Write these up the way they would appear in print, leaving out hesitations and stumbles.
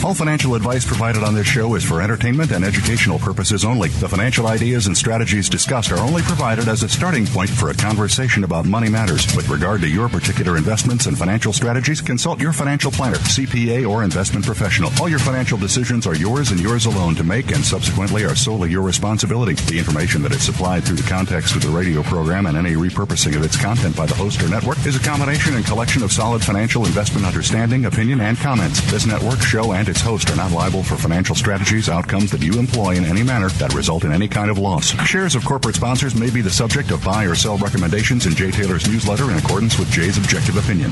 All financial advice provided on this show is for entertainment and educational purposes only. The financial ideas and strategies discussed are only provided as a starting point for a conversation about money matters. With regard to your particular investments and financial strategies, consult your financial planner, CPA, or investment professional. All your financial decisions are yours and yours alone to make, and subsequently are solely your responsibility. The information that is supplied through the context of the radio program and any repurposing of its content by the host or network is a combination and collection of solid financial investment understanding, opinion, and comments. This network, show, and its host are not liable for financial strategies, outcomes that you employ in any manner that result in any kind of loss. Shares of corporate sponsors may be the subject of buy or sell recommendations in Jay Taylor's newsletter in accordance with Jay's objective opinion.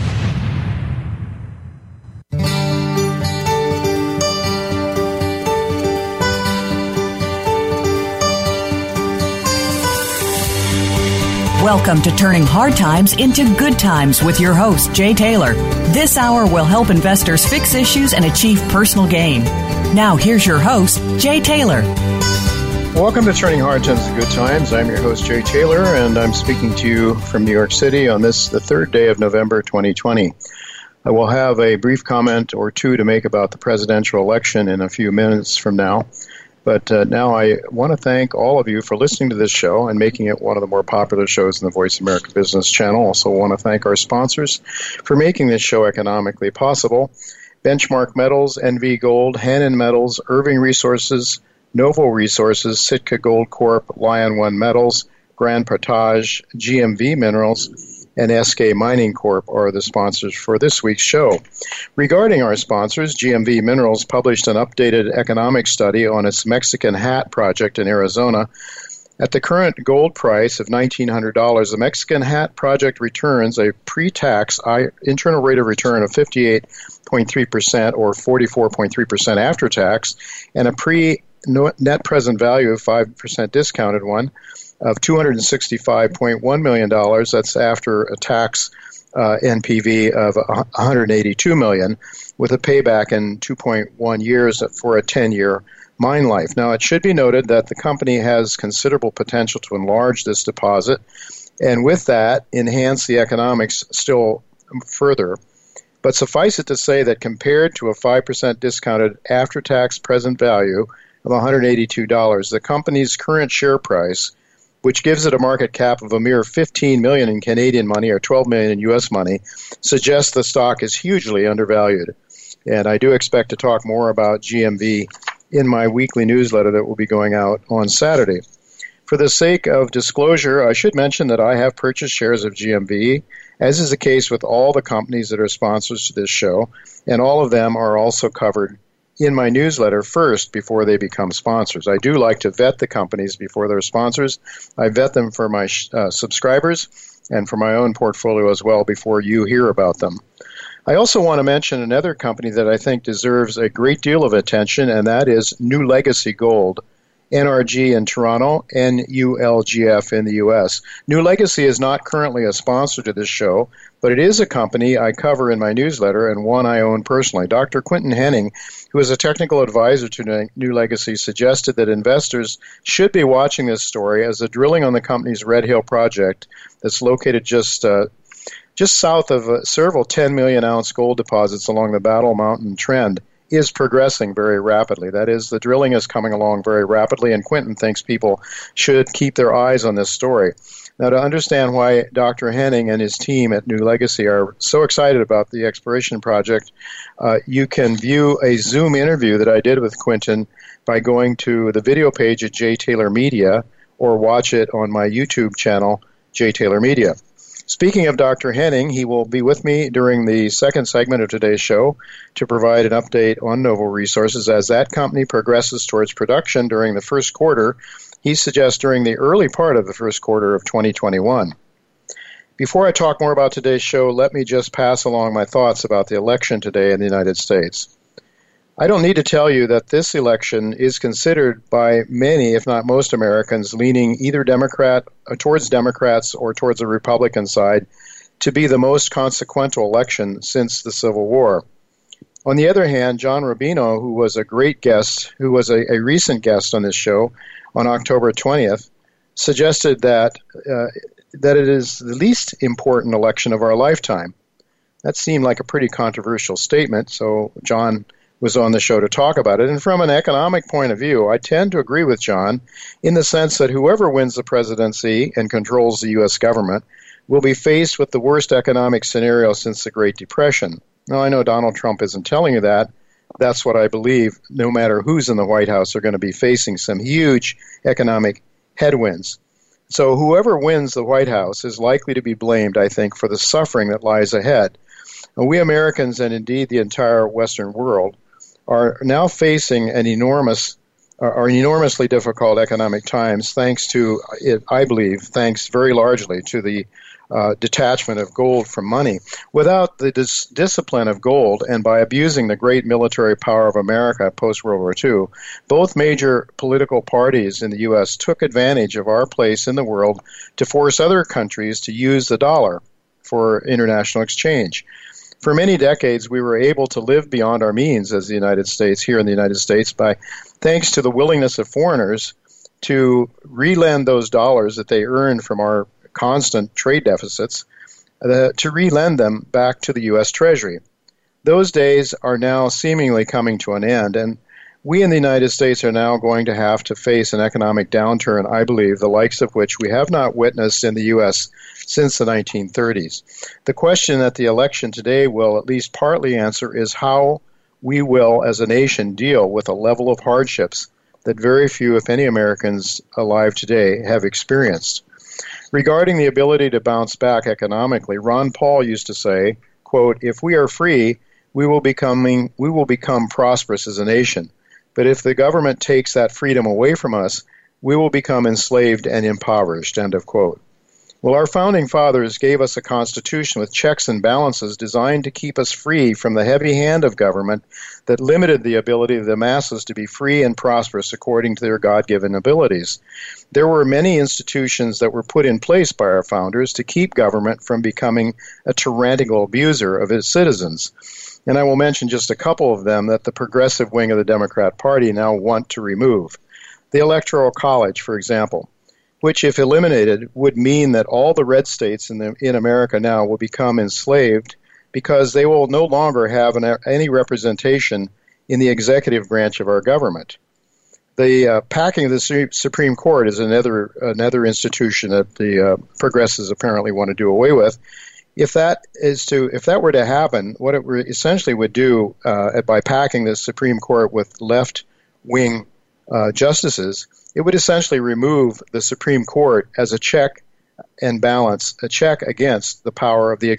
Welcome to Turning Hard Times into Good Times with your host, Jay Taylor. This hour will help investors fix issues and achieve personal gain. Now, here's your host, Jay Taylor. Welcome to Turning Hard Times into Good Times. I'm your host, Jay Taylor, and I'm speaking to you from New York City on the third day of November 2020. I will have a brief comment or two to make about the presidential election in a few minutes from now. But now I want to thank all of you for listening to this show and making it one of the more popular shows in the Voice America Business Channel. Also want to thank our sponsors for making this show economically possible. Benchmark Metals, NV Gold, Hannon Metals, Irving Resources, Novo Resources, Sitka Gold Corp, Lion One Metals, Grand Portage, GMV Minerals, and SK Mining Corp. Are the sponsors for this week's show. Regarding our sponsors, GMV Minerals published an updated economic study on its Mexican Hat project in Arizona. At the current gold price of $1,900, the Mexican Hat project returns a pre-tax internal rate of return of 58.3% or 44.3% after tax, and a pre-net present value of 5% discounted one of $265.1 million. That's after a tax NPV of $182 million, with a payback in 2.1 years for a 10-year mine life. Now, it should be noted that the company has considerable potential to enlarge this deposit, and with that, enhance the economics still further. But suffice it to say that compared to a 5% discounted after-tax present value of $182, the company's current share price, which gives it a market cap of a mere $15 million in Canadian money or $12 million in U.S. money, suggests the stock is hugely undervalued. And I do expect to talk more about GMV in my weekly newsletter that will be going out on Saturday. For the sake of disclosure, I should mention that I have purchased shares of GMV, as is the case with all the companies that are sponsors to this show, and all of them are also covered in my newsletter first before they become sponsors. I do like to vet the companies before they're sponsors. I vet them for my subscribers and for my own portfolio as well before you hear about them. I also want to mention another company that I think deserves a great deal of attention, and that is New Legacy Gold, NRG in Toronto, NULGF in the U.S. New Legacy is not currently a sponsor to this show, but it is a company I cover in my newsletter and one I own personally. Dr. Quinton Henning, who is a technical advisor to New Legacy, suggested that investors should be watching this story as the drilling on the company's Red Hill project that's located just south of several 10 million ounce gold deposits along the Battle Mountain Trend is progressing very rapidly. That is, the drilling is coming along very rapidly, and Quinton thinks people should keep their eyes on this story. Now, to understand why Dr. Henning and his team at New Legacy are so excited about the exploration project, you can view a Zoom interview that I did with Quinton by going to the video page at Jay Taylor Media or watch it on my YouTube channel, Jay Taylor Media. Speaking of Dr. Henning, he will be with me during the second segment of today's show to provide an update on Novo Resources as that company progresses towards production during the first quarter. He suggests during the early part of the first quarter of 2021. Before I talk more about today's show, let me just pass along my thoughts about the election today in the United States. I don't need to tell you that this election is considered by many, if not most Americans, leaning either towards Democrats or towards the Republican side, to be the most consequential election since the Civil War. On the other hand, John Rubino, who was a great guest, who was a recent guest on this show on October 20th, suggested that it is the least important election of our lifetime. That seemed like a pretty controversial statement, so John was on the show to talk about it. And from an economic point of view, I tend to agree with John in the sense that whoever wins the presidency and controls the U.S. government will be faced with the worst economic scenario since the Great Depression. Now, I know Donald Trump isn't telling you that. That's what I believe. No matter who's in the White House, they're going to be facing some huge economic headwinds. So whoever wins the White House is likely to be blamed, I think, for the suffering that lies ahead. And we Americans, and indeed the entire Western world, are now facing enormously difficult economic times, thanks to, I believe, thanks very largely to the detachment of gold from money. Without the discipline of gold, and by abusing the great military power of America post-World War II, both major political parties in the U.S. took advantage of our place in the world to force other countries to use the dollar for international exchange. For many decades, we were able to live beyond our means as the United States, here in the United States, thanks to the willingness of foreigners to relend those dollars that they earned from our constant trade deficits, to relend them back to the U.S. Treasury. Those days are now seemingly coming to an end, and we in the United States are now going to have to face an economic downturn, I believe, the likes of which we have not witnessed in the U.S. since the 1930s. The question that the election today will at least partly answer is how we will, as a nation, deal with a level of hardships that very few, if any, Americans alive today have experienced. Regarding the ability to bounce back economically, Ron Paul used to say, quote, "If we are free, we will become prosperous as a nation. But if the government takes that freedom away from us, we will become enslaved and impoverished," end of quote. Well, our founding fathers gave us a constitution with checks and balances designed to keep us free from the heavy hand of government that limited the ability of the masses to be free and prosperous according to their God-given abilities. There were many institutions that were put in place by our founders to keep government from becoming a tyrannical abuser of its citizens. And I will mention just a couple of them that the progressive wing of the Democrat Party now want to remove. The Electoral College, for example, which, if eliminated, would mean that all the red states in America now will become enslaved because they will no longer have any representation in the executive branch of our government. The packing of the Supreme Court is another institution that the progressives apparently want to do away with. If that were to happen, what it essentially would do by packing the Supreme Court with left-wing justices, it would essentially remove the Supreme Court as a check and balance, a check against the power of the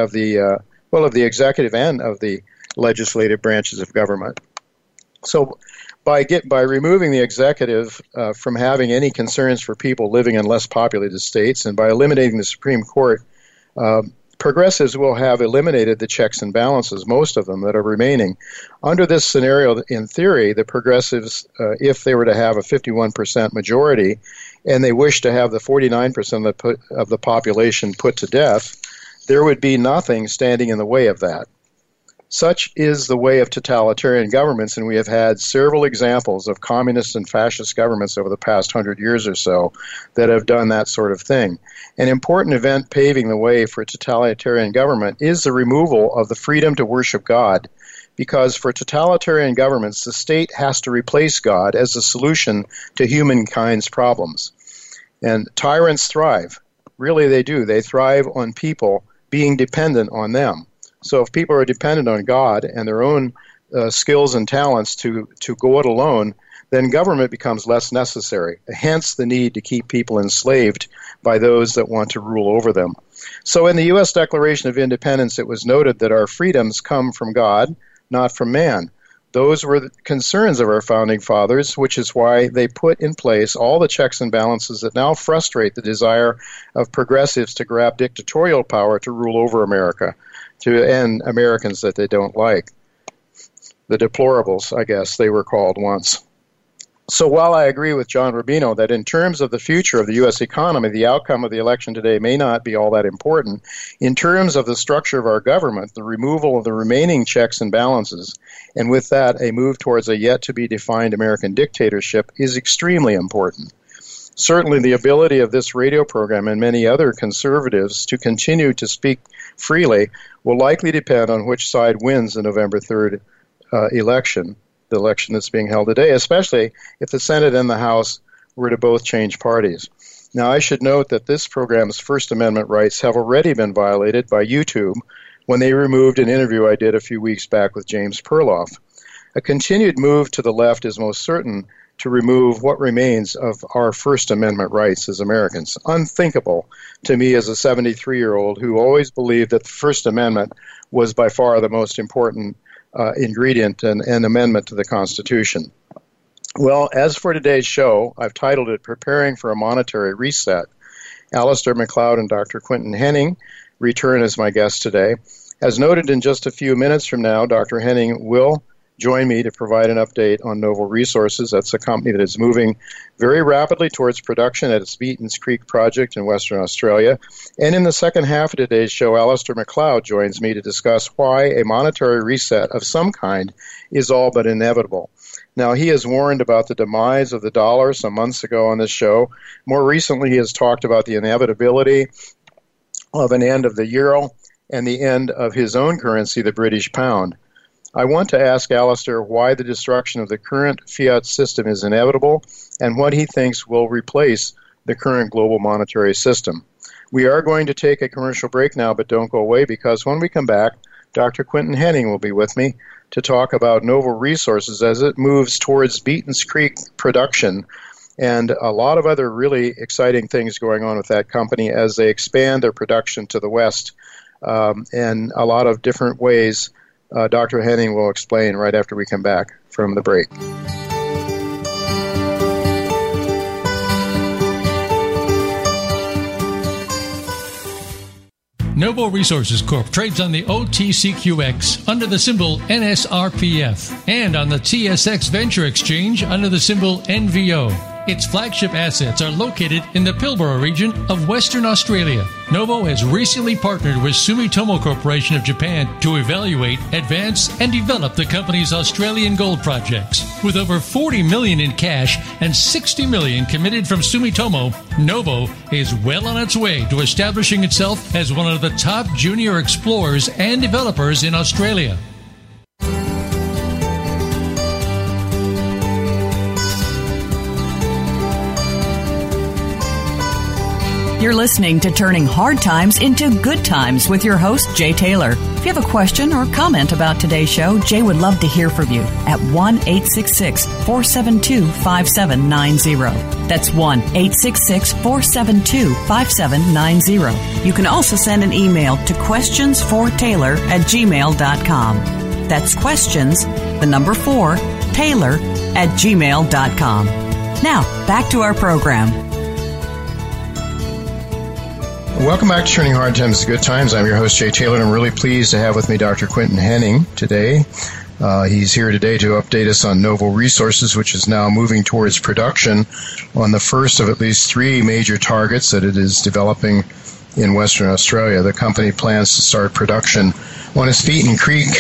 executive and of the legislative branches of government. So, by removing the executive from having any concerns for people living in less populated states, and by eliminating the Supreme Court, progressives will have eliminated the checks and balances, most of them that are remaining. Under this scenario, in theory, the progressives, if they were to have a 51% majority, and they wish to have the 49% of the population put to death, there would be nothing standing in the way of that. Such is the way of totalitarian governments, and we have had several examples of communist and fascist governments over the past 100 years or so that have done that sort of thing. An important event paving the way for totalitarian government is the removal of the freedom to worship God, because for totalitarian governments, the state has to replace God as a solution to humankind's problems. And tyrants thrive. Really, they do. They thrive on people being dependent on them. So if people are dependent on God and their own skills and talents to go it alone, then government becomes less necessary, hence the need to keep people enslaved by those that want to rule over them. So in the U.S. Declaration of Independence, it was noted that our freedoms come from God, not from man. Those were the concerns of our founding fathers, which is why they put in place all the checks and balances that now frustrate the desire of progressives to grab dictatorial power to rule over America, to end Americans that they don't like. The deplorables, I guess they were called once. So while I agree with John Rubino that in terms of the future of the U.S. economy, the outcome of the election today may not be all that important, in terms of the structure of our government, the removal of the remaining checks and balances, and with that a move towards a yet-to-be-defined American dictatorship is extremely important. Certainly the ability of this radio program and many other conservatives to continue to speak freely will likely depend on which side wins the November 3rd election, the election that's being held today, especially if the Senate and the House were to both change parties. Now, I should note that this program's First Amendment rights have already been violated by YouTube when they removed an interview I did a few weeks back with James Perloff. A continued move to the left is most certain to remove what remains of our First Amendment rights as Americans. Unthinkable to me as a 73-year-old who always believed that the First Amendment was by far the most important ingredient and amendment to the Constitution. Well, as for today's show, I've titled it Preparing for a Monetary Reset. Alistair MacLeod and Dr. Quinton Henning return as my guests today. As noted, in just a few minutes from now, Dr. Henning will join me to provide an update on Novo Resources. That's a company that is moving very rapidly towards production at its Beatons Creek project in Western Australia. And in the second half of today's show, Alistair MacLeod joins me to discuss why a monetary reset of some kind is all but inevitable. Now, he has warned about the demise of the dollar some months ago on this show. More recently, he has talked about the inevitability of an end of the euro and the end of his own currency, the British pound. I want to ask Alistair why the destruction of the current fiat system is inevitable and what he thinks will replace the current global monetary system. We are going to take a commercial break now, but don't go away, because when we come back, Dr. Quinton Henning will be with me to talk about Novo Resources as it moves towards Beatons Creek production and a lot of other really exciting things going on with that company as they expand their production to the West in a lot of different ways. Dr. Henning will explain right after we come back from the break. Novo Resources Corp. trades on the OTCQX under the symbol NSRPF and on the TSX Venture Exchange under the symbol NVO. Its flagship assets are located in the Pilbara region of Western Australia. Novo has recently partnered with Sumitomo Corporation of Japan to evaluate, advance, and develop the company's Australian gold projects. With over $40 million in cash and $60 million committed from Sumitomo, Novo is well on its way to establishing itself as one of the top junior explorers and developers in Australia. You're listening to Turning Hard Times into Good Times with your host, Jay Taylor. If you have a question or comment about today's show, Jay would love to hear from you at 1-866-472-5790. That's 1-866-472-5790. You can also send an email to questionsfortaylor@gmail.com. That's questions, the number 4, Taylor@gmail.com. Now, back to our program. Welcome back to Turning Hard Times to Good Times. I'm your host, Jay Taylor, and I'm really pleased to have with me Dr. Quinton Henning today. He's here today to update us on Novo Resources, which is now moving towards production on the first of at least 3 major targets that it is developing in Western Australia. The company plans to start production on its Beatons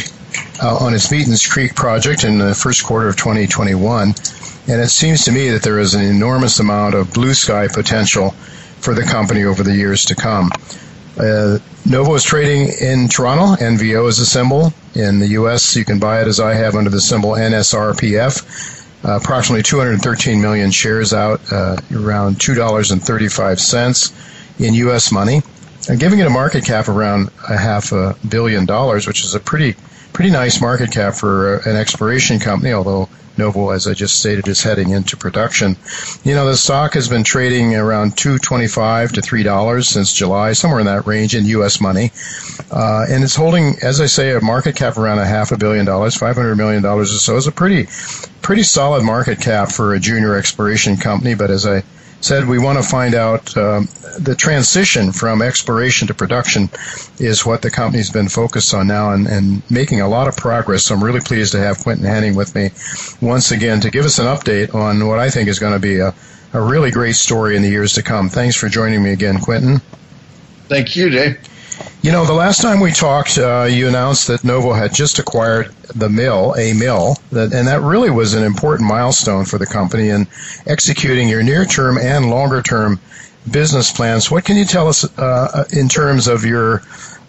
Creek project in the first quarter of 2021. And it seems to me that there is an enormous amount of blue sky potential for the company over the years to come. Novo is trading in Toronto. NVO is a symbol. In the U.S., you can buy it as I have under the symbol NSRPF. Approximately 213 million shares out, around $2.35 in U.S. money, and giving it a market cap around $500 million, which is a pretty nice market cap for an exploration company, although Novo, as I just stated, is heading into production. You know, the stock has been trading around $2.25 to $3 since July, somewhere in that range in U.S. money. And it's holding, as I say, a market cap around $500 million, $500 million or so. Is a pretty solid market cap for a junior exploration company. But as I said, we want to find out the transition from exploration to production is what the company's been focused on now and making a lot of progress. So I'm really pleased to have Quinton Henning with me once again to give us an update on what I think is going to be a really great story in the years to come. Thanks for joining me again, Quinton. Thank you, Jay. You know, the last time we talked, you announced that Novo had just acquired a mill, and that really was an important milestone for the company in executing your near-term and longer-term business plans. What can you tell us in terms of your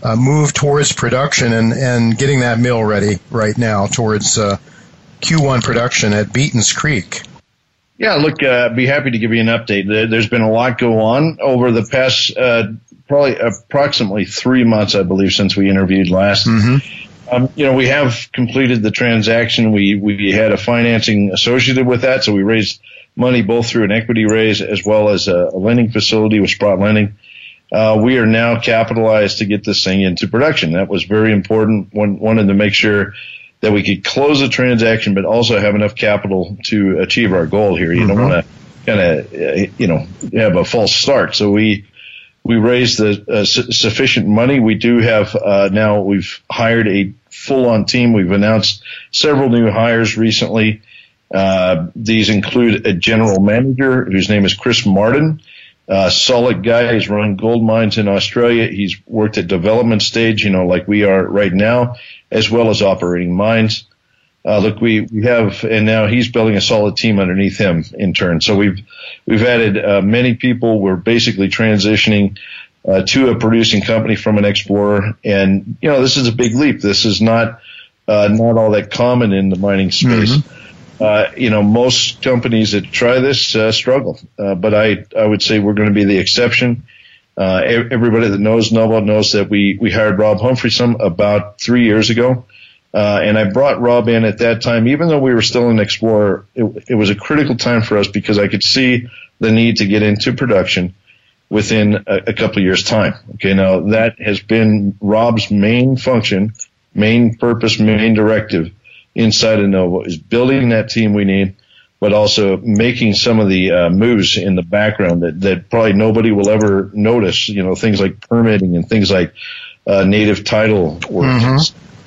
move towards production and getting that mill ready right now towards Q1 production at Beaton's Creek? Yeah, look, I'd be happy to give you an update. There's been a lot go on over the past probably approximately 3 months, I believe, since we interviewed last. We have completed the transaction. We had a financing associated with that, so we raised money both through an equity raise as well as a lending facility with Sprott Lending. We are now capitalized to get this thing into production. That was very important. Wanted to make sure that we could close the transaction, but also have enough capital to achieve our goal here. You don't want to kind of, have a false start. So we raised the sufficient money. We do have now we've hired a full-on team. We've announced several new hires recently. These include a general manager whose name is Chris Martin. Solid guy. He's run gold mines in Australia. He's worked at development stage, like we are right now, as well as operating mines. Look, we have, and now he's building a solid team underneath him in turn. So we've added many people. We're basically transitioning to a producing company from an explorer, and this is a big leap. This is not all that common in the mining space. Most companies that try this struggle, but I would say we're going to be the exception. Everybody that knows Novo knows that we hired Rob Humphrey about 3 years ago. And I brought Rob in at that time, even though we were still an explorer. It was a critical time for us because I could see the need to get into production within a couple of years' time. Okay, now that has been Rob's main function, main purpose, main directive inside of Novo, is building that team we need, but also making some of the moves in the background that probably nobody will ever notice. Things like permitting and things like native title work.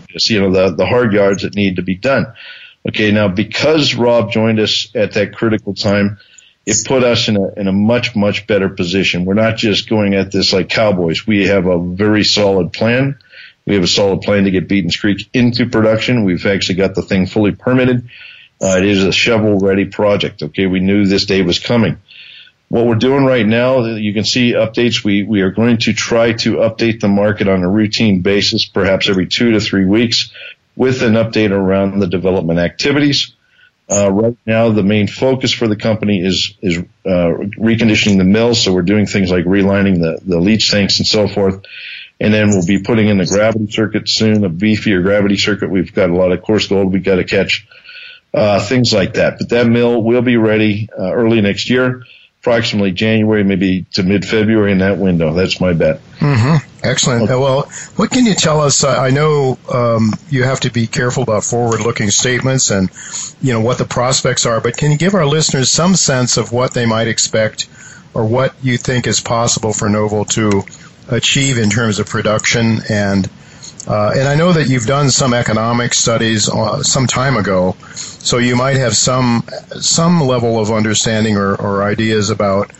The hard yards that need to be done. Okay, now because Rob joined us at that critical time, it put us in a much, much better position. We're not just going at this like cowboys. We have a very solid plan. We have a solid plan to get Beaton's Creek into production. We've actually got the thing fully permitted. It is a shovel-ready project. Okay, we knew this day was coming. What we're doing right now, you can see updates. We are going to try to update the market on a routine basis, perhaps every 2 to 3 weeks, with an update around the development activities. Right now, the main focus for the company is reconditioning the mill. So we're doing things like relining the leach tanks and so forth. And then we'll be putting in the gravity circuit soon, a beefier gravity circuit. We've got a lot of coarse gold we've got to catch, things like that. But that mill will be ready early next year, approximately January, maybe to mid-February, in that window. That's my bet. Excellent. Well, what can you tell us? I know you have to be careful about forward-looking statements and, what the prospects are, but can you give our listeners some sense of what they might expect or what you think is possible for Novo to achieve in terms of production? And I know that you've done some economic studies some time ago, so you might have some level of understanding or ideas about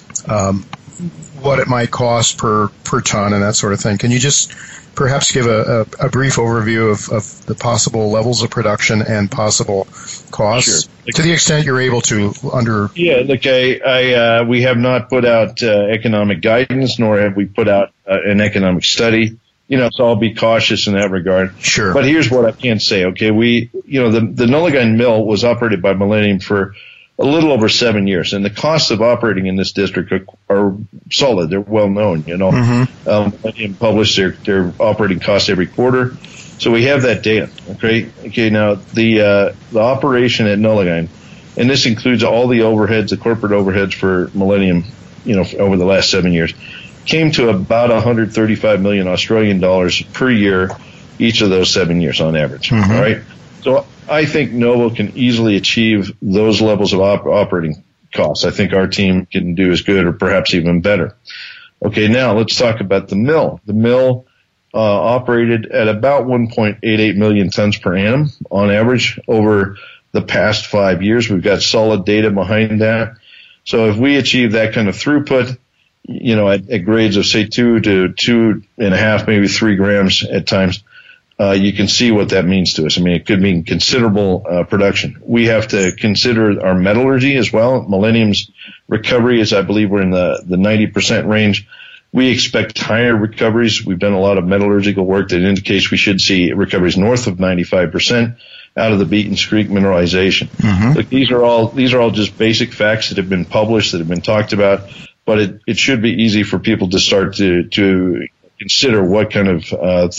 what it might cost per ton and that sort of thing. Can you just perhaps give a brief overview of the possible levels of production and possible costs? Sure. To the extent you're able to Yeah, look, we have not put out economic guidance, nor have we put out an economic study. So I'll be cautious in that regard. Sure. But here's what I can say, okay? The Nullagine mill was operated by Millennium for a little over 7 years, and the costs of operating in this district are solid. They're well known, Millennium publish their operating costs every quarter. So we have that data, okay? Okay, now the operation at Nullagine, and this includes all the overheads, the corporate overheads for Millennium, over the last 7 years, came to about 135 million Australian dollars per year each of those 7 years on average. All right. So I think Novo can easily achieve those levels of operating costs. I think our team can do as good or perhaps even better. Okay, now let's talk about the mill. The mill operated at about 1.88 million tons per annum on average over the past 5 years. We've got solid data behind that. So if we achieve that kind of throughput, at grades of, say, 2 to 2.5, maybe 3 grams at times, you can see what that means to us. I mean, it could mean considerable production. We have to consider our metallurgy as well. Millennium's recovery is, I believe, we're in the 90% range. We expect higher recoveries. We've done a lot of metallurgical work that indicates we should see recoveries north of 95% out of the Beaton's Creek mineralization. Look, these are all just basic facts that have been published, that have been talked about, but it should be easy for people to start to consider what kind of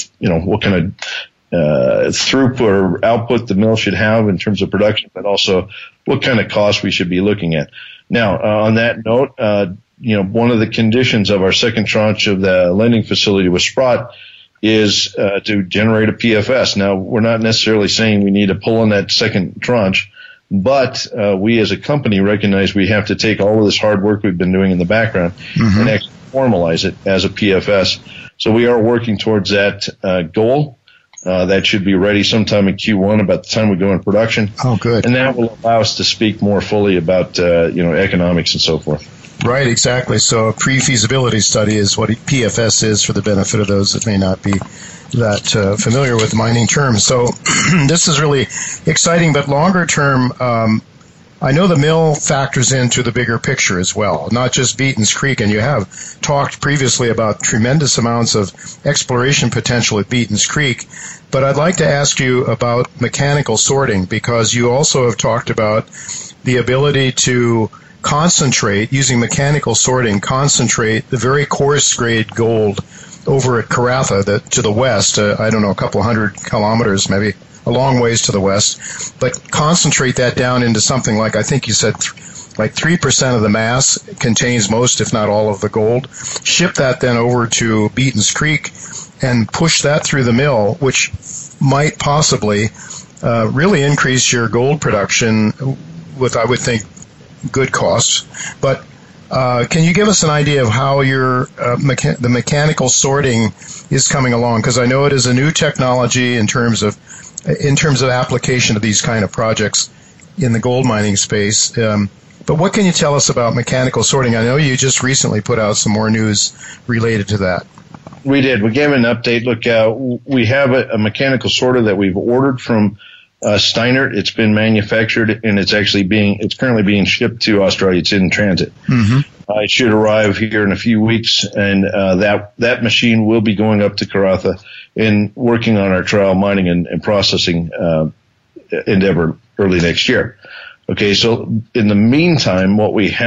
throughput or output the mill should have in terms of production, but also what kind of cost we should be looking at. Now, on that note, one of the conditions of our second tranche of the lending facility with Sprott is to generate a PFS. Now, we're not necessarily saying we need to pull in that second tranche, but we as a company recognize we have to take all of this hard work we've been doing in the background and actually formalize it as a PFS. So we are working towards that goal. That should be ready sometime in Q1, about the time we go in production. Oh, good. And that will allow us to speak more fully about economics and so forth. Right, exactly. So a pre-feasibility study is what PFS is, for the benefit of those that may not be that familiar with mining terms. So this is really exciting, but longer term, I know the mill factors into the bigger picture as well, not just Beaton's Creek, and you have talked previously about tremendous amounts of exploration potential at Beaton's Creek, but I'd like to ask you about mechanical sorting, because you also have talked about the ability to concentrate, using mechanical sorting, concentrate the very coarse grade gold over at Karratha to the west, I don't know, a couple hundred kilometers, maybe a long ways to the west, but concentrate that down into something like, I think you said like 3% of the mass contains most, if not all, of the gold. Ship that then over to Beaton's Creek and push that through the mill, which might possibly really increase your gold production with, I would think, good costs. But can you give us an idea of how your the mechanical sorting is coming along? Because I know it is a new technology in terms of application of these kind of projects in the gold mining space. But what can you tell us about mechanical sorting? I know you just recently put out some more news related to that. We did. We gave an update. Look, we have a mechanical sorter that we've ordered from Steinert. It's been manufactured, and it's currently being shipped to Australia. It's in transit. It should arrive here in a few weeks, and that machine will be going up to Karratha and working on our trial mining and processing endeavor early next year. Okay, so in the meantime, what we've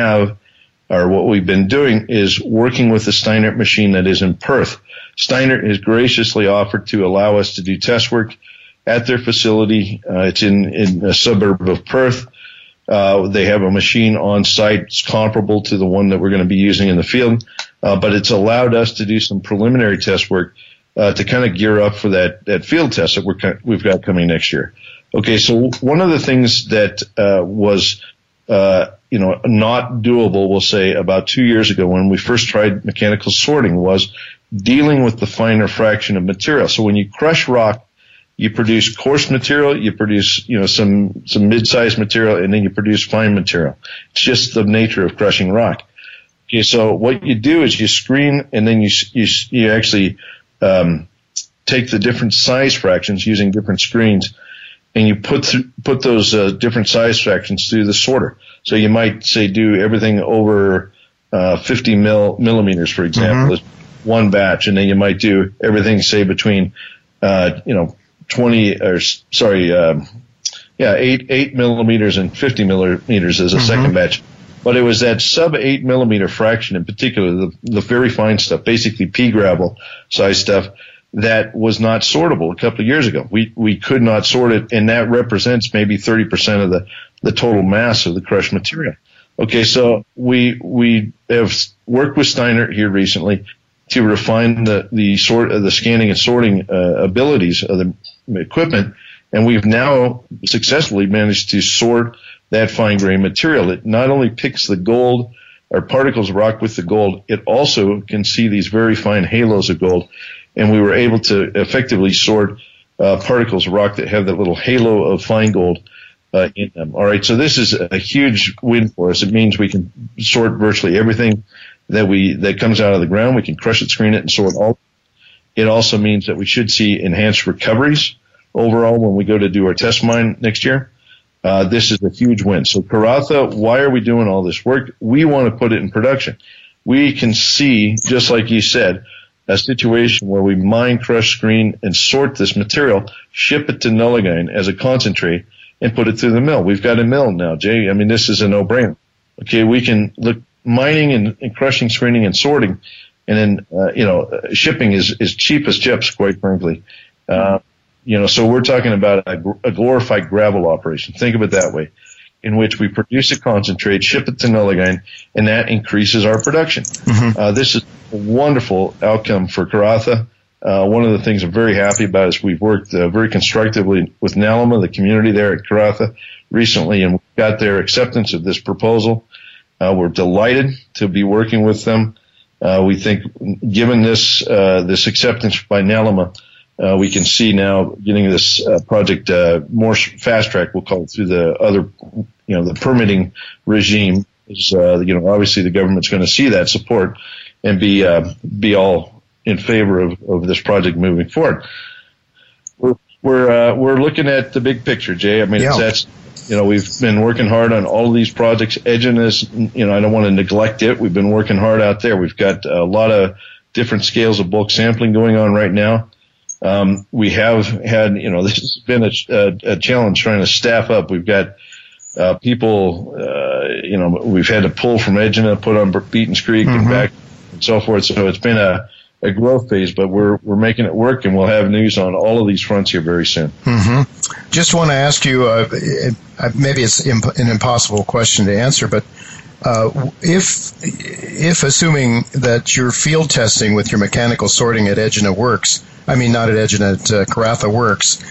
been doing is working with the Steinert machine that is in Perth. Steinert has graciously offered to allow us to do test work at their facility. It's in a suburb of Perth. They have a machine on site. It's comparable to the one that we're going to be using in the field, but it's allowed us to do some preliminary test work to kind of gear up for that field test that we've got coming next year. Okay, so one of the things that was not doable, we'll say, about 2 years ago when we first tried mechanical sorting was dealing with the finer fraction of material. So when you crush rock, you produce coarse material, you produce, some mid-sized material, and then you produce fine material. It's just the nature of crushing rock. Okay, so what you do is you screen, and then you actually take the different size fractions using different screens, and you put those different size fractions through the sorter. So you might say do everything over 50 millimeters, for example, is one batch, and then you might do everything, say, between 8 millimeters and 50 millimeters as a second batch. But it was that sub 8 millimeter fraction in particular, the very fine stuff, basically pea gravel size stuff, that was not sortable a couple of years ago. We could not sort it, and that represents maybe 30% of the total mass of the crushed material. Okay, so we have worked with Steinert here recently to refine the scanning and sorting abilities of the equipment, and we've now successfully managed to sort that fine grain material. It not only picks the gold or particles of rock with the gold, it also can see these very fine halos of gold, and we were able to effectively sort particles of rock that have that little halo of fine gold in them. All right, so this is a huge win for us. It means we can sort virtually everything that comes out of the ground. We can crush it, screen it, and sort all. It also means that we should see enhanced recoveries overall when we go to do our test mine next year. This is a huge win. So Karratha, why are we doing all this work? We want to put it in production. we can see, just like you said, a situation where we mine, crush, screen, and sort this material, ship it to Nullagine as a concentrate, and put it through the mill. We've got a mill now, Jay. I mean, this is a no-brainer. Okay, we can look mining and crushing, screening, and sorting, and then shipping is cheap as chips, quite frankly. So we're talking about a glorified gravel operation. Think of it that way, in which we produce a concentrate, ship it to Nullagine, and that increases our production. This is a wonderful outcome for Karratha. One of the things I'm very happy about is we've worked very constructively with Nalama, the community there at Karratha, recently, and we got their acceptance of this proposal. We're delighted to be working with them. We think, given this acceptance by Nalama, we can see now getting this project more fast track, we'll call it, through the other, the permitting regime. Is obviously the government's going to see that support and be all in favor of this project moving forward. We're looking at the big picture, Jay. I mean, we've been working hard on all of these projects. Egina is, I don't want to neglect it. We've been working hard out there. We've got a lot of different scales of bulk sampling going on right now. We have had, this has been a challenge trying to staff up. We've got people, we've had to pull from Egina, put on Beaton's Creek and back and so forth. So it's been a growth phase, but we're making it work, and we'll have news on all of these fronts here very soon. Just want to ask you, maybe it's an impossible question to answer, but if assuming that your field testing with your mechanical sorting at Egina works, I mean not at Egina, at Karratha works,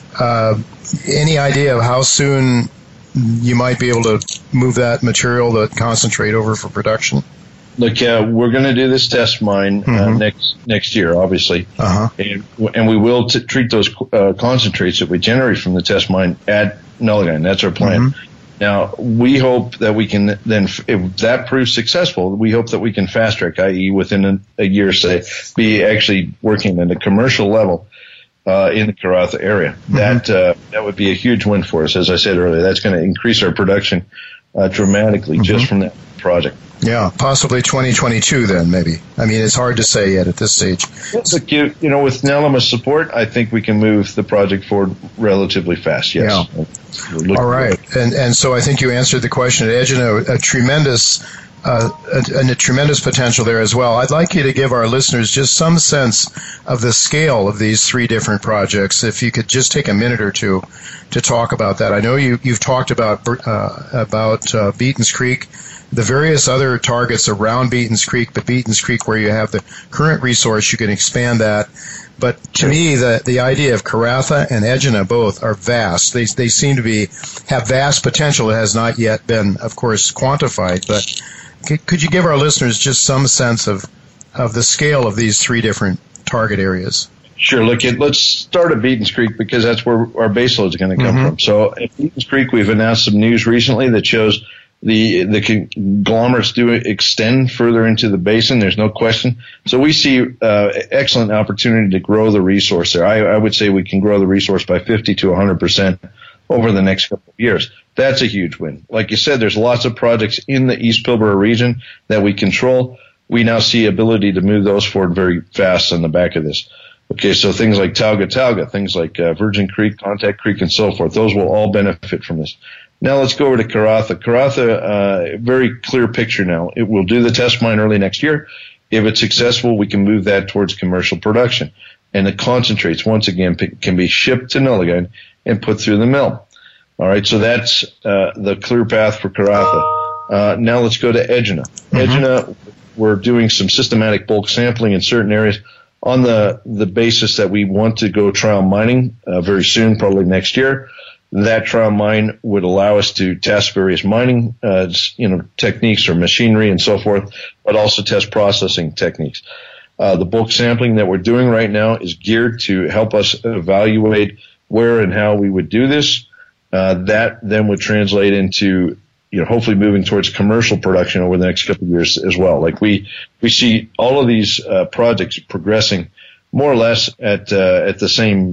any idea of how soon you might be able to move that material, the concentrate, over for production? Look, we're going to do this test mine next year, obviously, and we will treat those concentrates that we generate from the test mine at Nullagine. That's our plan. Now, we hope that we can then, if that proves successful, we hope that we can fast track, i.e., within a year, say, be actually working at a commercial level in the Karratha area. That would be a huge win for us. As I said earlier, that's going to increase our production dramatically just from that project. Yeah, possibly 2022 then, maybe. I mean, it's hard to say yet at this stage. Look, with Nalama's support, I think we can move the project forward relatively fast, yes. Yeah. All right. And so I think you answered the question at Egina, a tremendous potential there as well. I'd like you to give our listeners just some sense of the scale of these three different projects. If you could just take a minute or two to talk about that. I know you've talked about Beaton's Creek, the various other targets around Beaton's Creek, but Beaton's Creek, where you have the current resource, you can expand that. But to me, the idea of Karratha and Egina both are vast. They seem to have vast potential that has not yet been, of course, quantified. But could you give our listeners just some sense of the scale of these three different target areas? Sure. Look, let's start at Beaton's Creek, because that's where our baseload is going to come from. So at Beaton's Creek, we've announced some news recently that shows the conglomerates do extend further into the basin. There's no question. So we see excellent opportunity to grow the resource there. I would say we can grow the resource by 50 to 100% over the next couple of years. That's a huge win. Like you said, there's lots of projects in the East Pilbara region that we control. We now see ability to move those forward very fast on the back of this. Okay, so things like Tauga, things like Virgin Creek, Contact Creek, and so forth, those will all benefit from this. Now let's go over to Karratha. Karratha, very clear picture now. It will do the test mine early next year. If it's successful, we can move that towards commercial production. And the concentrates, once again, can be shipped to Nullagine and put through the mill. All right, so that's the clear path for Karratha. Now let's go to Egina. Egina, we're doing some systematic bulk sampling in certain areas on the basis that we want to go trial mining very soon, probably next year. That trial mine would allow us to test various mining, techniques or machinery and so forth, but also test processing techniques. The bulk sampling that we're doing right now is geared to help us evaluate where and how we would do this. That then would translate into, hopefully moving towards commercial production over the next couple of years as well. Like we see all of these projects progressing more or less in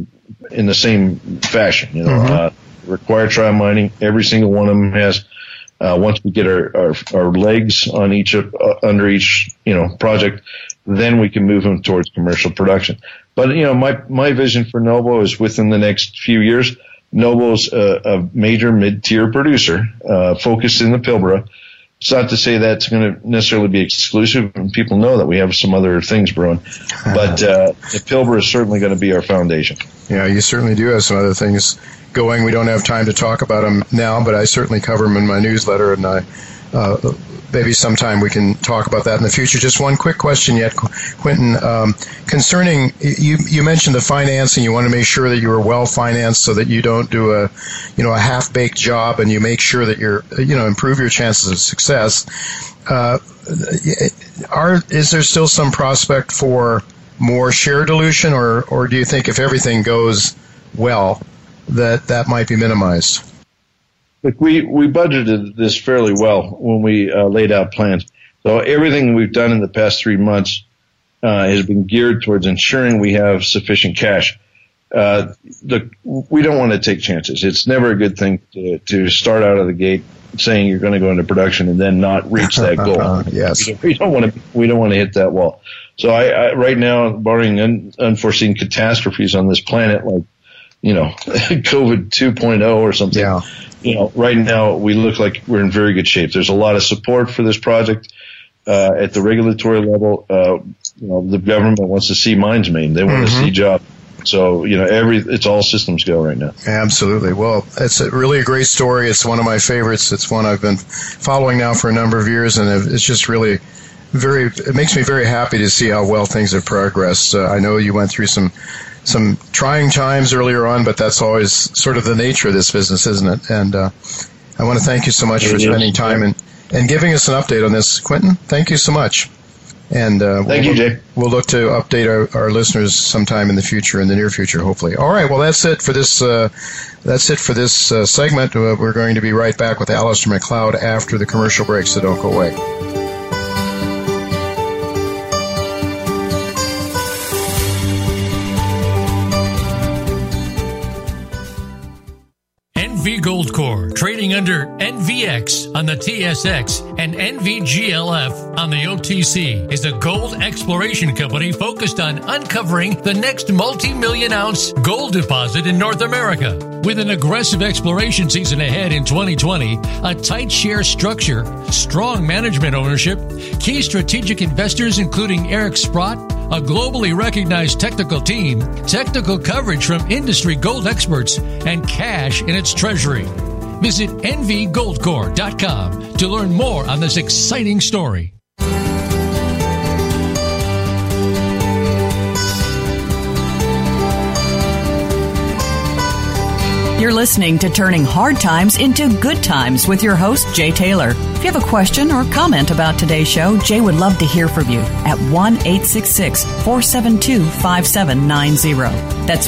the same fashion. Required trial mining. Every single one of them has Once we get our legs on under each project, then we can move them towards commercial production. But my vision for Novo is within the next few years, Novo's a major mid-tier producer focused in the Pilbara. It's not to say that's going to necessarily be exclusive, and people know that we have some other things brewing. But the Pilbara is certainly going to be our foundation. Yeah, you certainly do have some other things going. We don't have time to talk about them now, but I certainly cover them in my newsletter, and maybe sometime we can talk about that in the future. Just one quick question yet, Quentin, concerning, you mentioned the financing. You want to make sure that you are well financed so that you don't do a half-baked job, and you make sure that you're, improve your chances of success. Is there still some prospect for more share dilution, or do you think if everything goes well, that might be minimized? Look, we budgeted this fairly well when we laid out plans. So everything we've done in the past 3 months has been geared towards ensuring we have sufficient cash. We don't want to take chances. It's never a good thing to start out of the gate saying you're going to go into production and then not reach that goal. Yes, we don't want to hit that wall. So I right now, barring unforeseen catastrophes on this planet, like COVID 2.0 or something. Yeah. Right now we look like we're in very good shape. There's a lot of support for this project at the regulatory level. The government wants to see mines made. They want to see jobs. So, it's all systems go right now. Absolutely. Well, it's really a great story. It's one of my favorites. It's one I've been following now for a number of years, and it's just really it makes me very happy to see how well things have progressed. I know you went through some trying times earlier on, but that's always sort of the nature of this business, isn't it? And I want to thank you so much for spending time and giving us an update on this, Quentin. Thank you so much. And thank you, Jay. We'll look to update our listeners sometime in the near future, hopefully. All right. Well, that's it for this. Segment. We're going to be right back with Alistair McLeod after the commercial break, so don't go away. NV Goldcore, trading under NVX on the TSX and NVGLF on the OTC, is a gold exploration company focused on uncovering the next multi-million-ounce gold deposit in North America. With an aggressive exploration season ahead in 2020, a tight share structure, strong management ownership, key strategic investors including Eric Sprott, a globally recognized technical team, technical coverage from industry gold experts, and cash in its treasury. Visit nvgoldcore.com to learn more on this exciting story. You're listening to Turning Hard Times into Good Times with your host, Jay Taylor. If you have a question or comment about today's show, Jay would love to hear from you at 1-866-472-5790. That's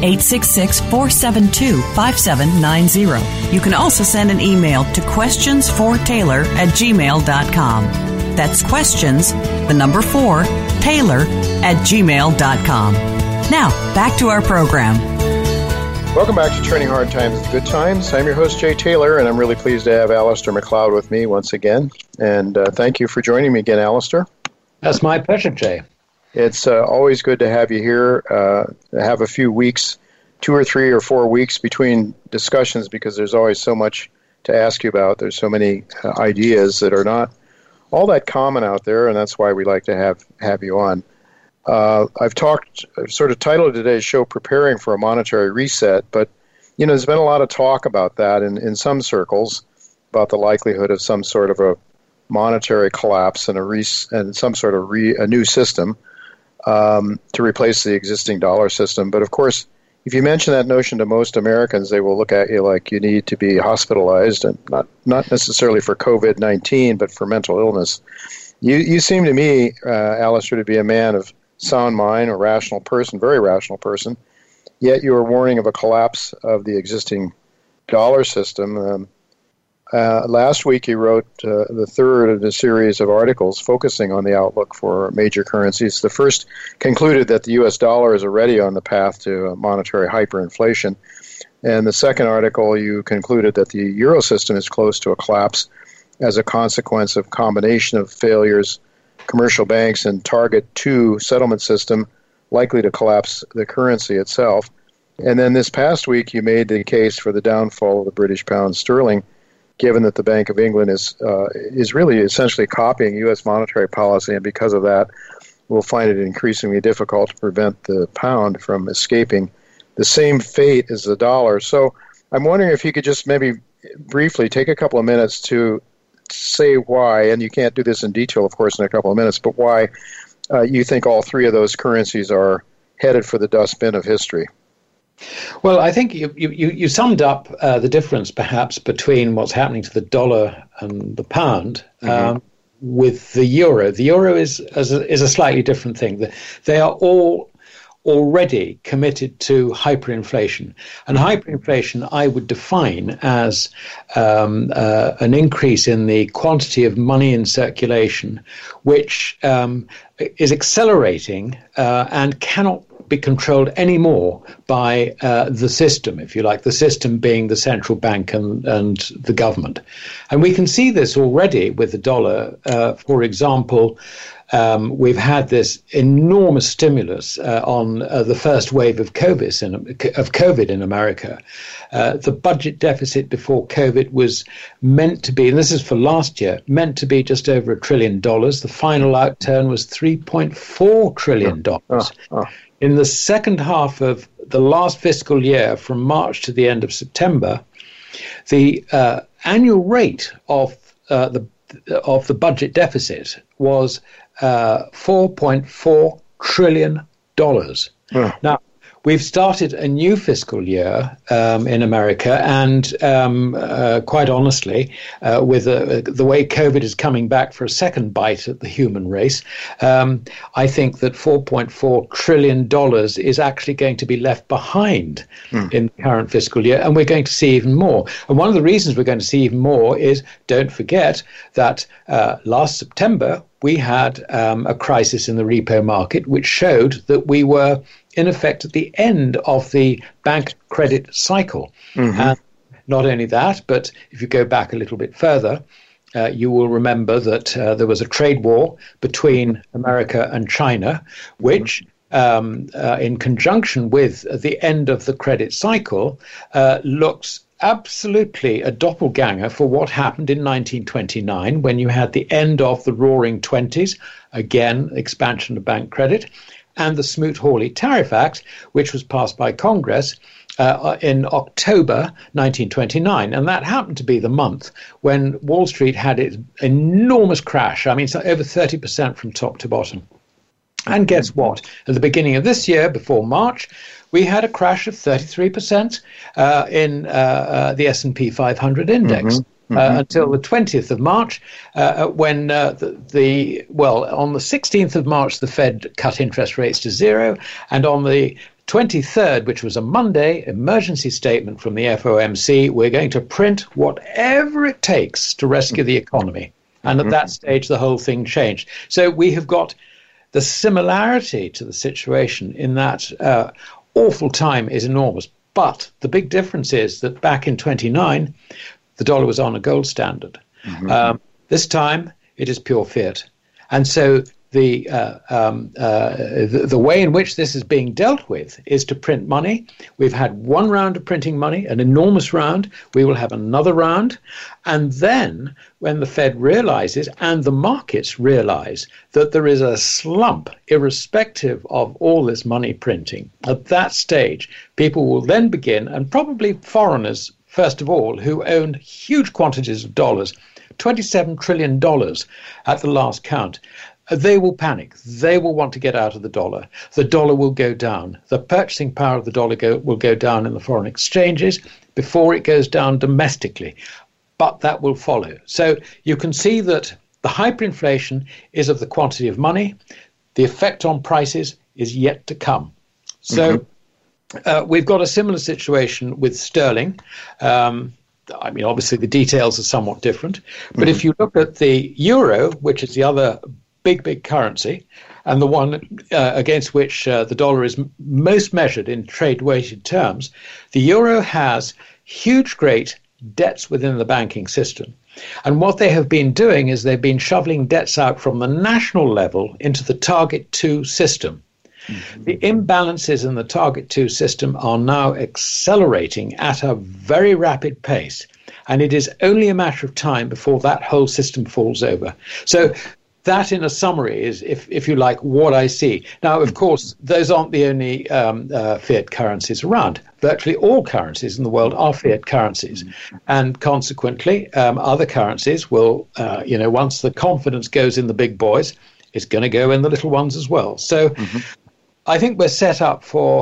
1-866-472-5790. You can also send an email to questionsfortaylor@gmail.com. That's questions, the number 4, Taylor@gmail.com. Now, back to our program. Welcome back to Turning Hard Times into Good Times. I'm your host, Jay Taylor, and I'm really pleased to have Alistair McLeod with me once again. And thank you for joining me again, Alistair. That's my pleasure, Jay. It's always good to have you here, have a few weeks, 2 or 3 or 4 weeks between discussions, because there's always so much to ask you about. There's so many ideas that are not all that common out there, and that's why we like to have you on. I've sort of titled today's show Preparing for a Monetary Reset, but, there's been a lot of talk about that in some circles, about the likelihood of some sort of a monetary collapse and some sort of a new system to replace the existing dollar system. But, of course, if you mention that notion to most Americans, they will look at you like you need to be hospitalized, and not necessarily for COVID-19, but for mental illness. You seem to me, Alistair, to be a man of sound mind, a rational person, very rational person, yet you are warning of a collapse of the existing dollar system. Last week you wrote the third of a series of articles focusing on the outlook for major currencies. The first concluded that the U.S. dollar is already on the path to monetary hyperinflation. And the second article, you concluded that the euro system is close to a collapse as a consequence of combination of failures, commercial banks, and Target 2 settlement system likely to collapse the currency itself. And then this past week, you made the case for the downfall of the British pound sterling, given that the Bank of England is really essentially copying U.S. monetary policy, and because of that, we'll find it increasingly difficult to prevent the pound from escaping the same fate as the dollar. So I'm wondering if you could just maybe briefly take a couple of minutes to say why, and you can't do this in detail, of course, in a couple of minutes, but why you think all three of those currencies are headed for the dustbin of history. Well, I think you summed up the difference, perhaps, between what's happening to the dollar and the pound with the euro. The euro is a slightly different thing. They are all already committed to hyperinflation. And hyperinflation I would define as an increase in the quantity of money in circulation, which is accelerating and cannot be controlled anymore by the system, if you like, the system being the central bank and the government. And we can see this already with the dollar. For example, we've had this enormous stimulus on the first wave of COVID in America. The budget deficit before COVID was meant to be, and this is for last year, meant to be just over $1 trillion. The final outturn was $3.4 trillion. In the second half of the last fiscal year, from March to the end of September, the annual rate of the budget deficit was $4.4 trillion. Now, we've started a new fiscal year in America, and quite honestly, with the way COVID is coming back for a second bite at the human race, I think that $4.4 trillion is actually going to be left behind in the current fiscal year, and we're going to see even more. And one of the reasons we're going to see even more is, don't forget that last September, we had a crisis in the repo market, which showed that we were in effect at the end of the bank credit cycle. And not only that, but if you go back a little bit further, you will remember that there was a trade war between America and China, which, in conjunction with the end of the credit cycle, looks absolutely a doppelganger for what happened in 1929, when you had the end of the Roaring Twenties, again, expansion of bank credit, and the Smoot-Hawley Tariff Act, which was passed by Congress in October 1929. And that happened to be the month when Wall Street had its enormous crash. I mean, so over 30% from top to bottom. And guess what? At the beginning of this year, before March, we had a crash of 33% in the S&P 500 index. Until the 20th of March, when on the 16th of March, the Fed cut interest rates to zero, and on the 23rd, which was a Monday, emergency statement from the FOMC, we're going to print whatever it takes to rescue the economy. And at that stage, the whole thing changed. So we have got the similarity to the situation in that awful time is enormous. But the big difference is that back in 29, the dollar was on a gold standard. This time, it is pure fiat. And so the way in which this is being dealt with is to print money. We've had one round of printing money, an enormous round. We will have another round. And then when the Fed realizes and the markets realize that there is a slump, irrespective of all this money printing, at that stage, people will then begin, and probably foreigners first of all, who owned huge quantities of dollars, $27 trillion at the last count. They will panic. They will want to get out of the dollar. The dollar will go down. The purchasing power of the dollar will go down in the foreign exchanges before it goes down domestically. But that will follow. So you can see that the hyperinflation is of the quantity of money. The effect on prices is yet to come. So we've got a similar situation with sterling. I mean, obviously, the details are somewhat different. But if you look at the euro, which is the other big currency, and the one against which the dollar is most measured in trade-weighted terms, the euro has huge, great debts within the banking system. And what they have been doing is they've been shoveling debts out from the national level into the Target 2 system. Mm-hmm. The imbalances in the Target 2 system are now accelerating at a very rapid pace. And it is only a matter of time before that whole system falls over. So that, in a summary, is, if you like, what I see. Now, of course, those aren't the only fiat currencies around. Virtually all currencies in the world are fiat currencies. And consequently, other currencies will, once the confidence goes in the big boys, it's going to go in the little ones as well. So I think we're set up for,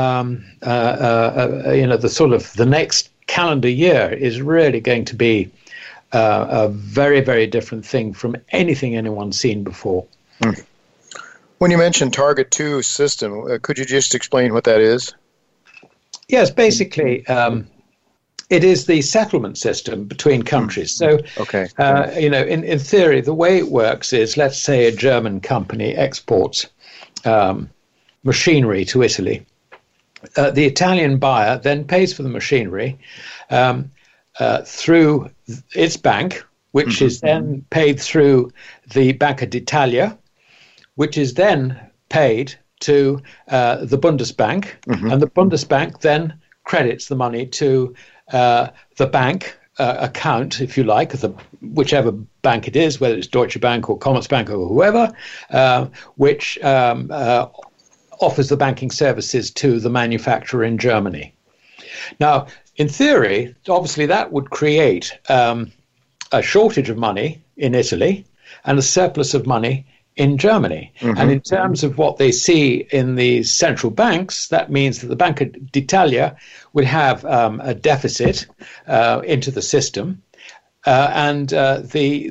the next calendar year is really going to be a very, very different thing from anything anyone's seen before. When you mentioned Target 2 system, could you just explain what that is? Yes, basically, it is the settlement system between countries. So, in theory, the way it works is, let's say a German company exports machinery to Italy. The Italian buyer then pays for the machinery through its bank, which is then paid through the Banca d'Italia, which is then paid to the Bundesbank, and the Bundesbank then credits the money to the bank account, if you like, whichever bank it is, whether it's Deutsche Bank or Commerzbank or whoever, which offers the banking services to the manufacturer in Germany. Now, in theory, obviously that would create a shortage of money in Italy and a surplus of money in Germany. And in terms of what they see in the central banks, that means that the Banca d'Italia would have a deficit into the system, and the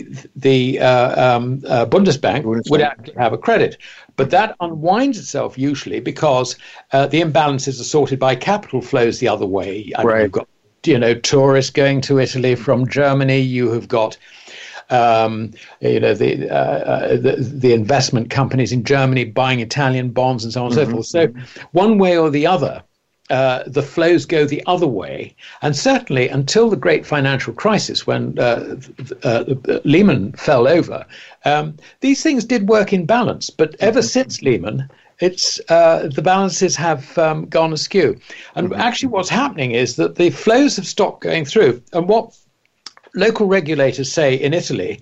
Bundesbank would actually have a credit. But that unwinds itself usually because the imbalances are sorted by capital flows the other way. I mean, you've got, tourists going to Italy from Germany. You have got, the investment companies in Germany buying Italian bonds and so on and so forth. So one way or the other, the flows go the other way. And certainly until the great financial crisis, when Lehman fell over, these things did work in balance. But ever since Lehman, the balances have gone askew. And actually what's happening is that the flows have stopped going through. And what local regulators say in Italy,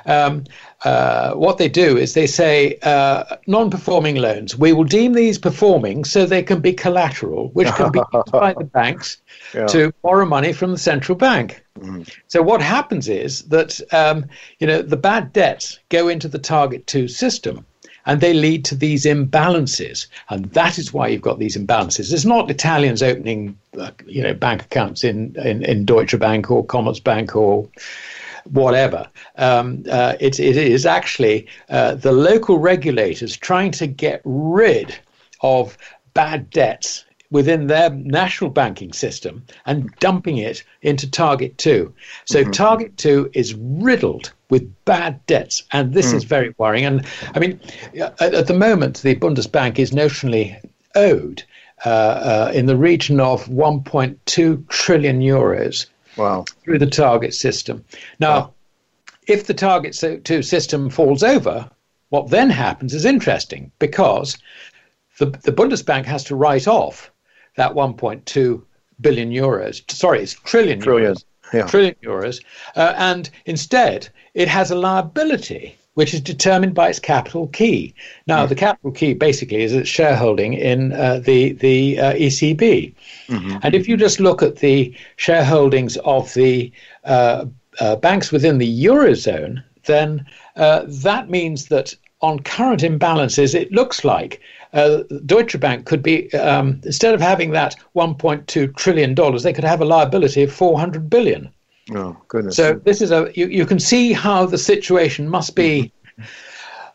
what they do is they say non-performing loans, we will deem these performing so they can be collateral, which can be used by the banks to borrow money from the central bank. So what happens is that the bad debts go into the Target 2 system, and they lead to these imbalances. And that is why you've got these imbalances. It's not Italians opening, bank accounts in Deutsche Bank or Commerzbank or whatever. It is actually the local regulators trying to get rid of bad debts within their national banking system and dumping it into Target 2. So Target 2 is riddled with bad debts, and this is very worrying. And I mean, at the moment, the Bundesbank is notionally owed in the region of 1.2 trillion euros through the Target system. Now, if the Target 2 system falls over, what then happens is interesting, because the Bundesbank has to write off that 1.2 billion euros. Sorry, it's trillion euros. Trillion euros. And instead, it has a liability which is determined by its capital key. Now, the capital key basically is its shareholding in the ECB. And if you just look at the shareholdings of the banks within the Eurozone, then that means that on current imbalances, it looks like Deutsche Bank could be, instead of having that $1.2 trillion, they could have a liability of 400 billion. Oh, goodness. So this is you can see how the situation must be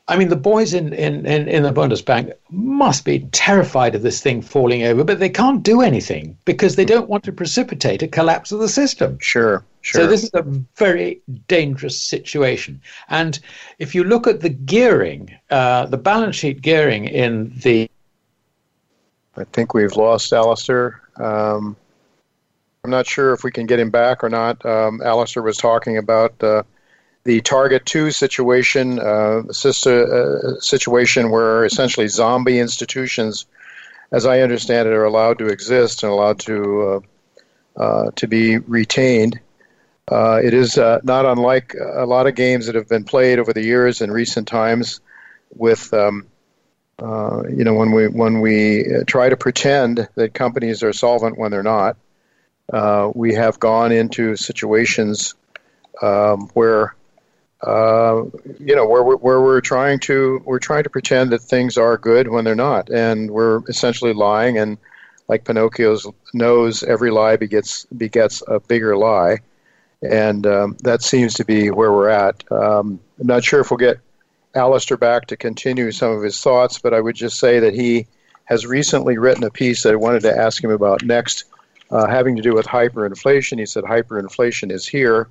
I mean, the boys in the Bundesbank must be terrified of this thing falling over, but they can't do anything because they don't want to precipitate a collapse of the system. Sure. So this is a very dangerous situation. And if you look at the gearing, the balance sheet gearing in the... I think we've lost Alistair. I'm not sure if we can get him back or not. Alistair was talking about the Target 2 situation, situation where essentially zombie institutions, as I understand it, are allowed to exist and allowed to be retained. It is not unlike a lot of games that have been played over the years in recent times with, when we try to pretend that companies are solvent when they're not. We have gone into situations where we're trying to pretend that things are good when they're not, and we're essentially lying. And like Pinocchio's nose, every lie begets a bigger lie, and that seems to be where we're at. I'm not sure if we'll get Alistair back to continue some of his thoughts, but I would just say that he has recently written a piece that I wanted to ask him about next, having to do with hyperinflation. He said hyperinflation is here.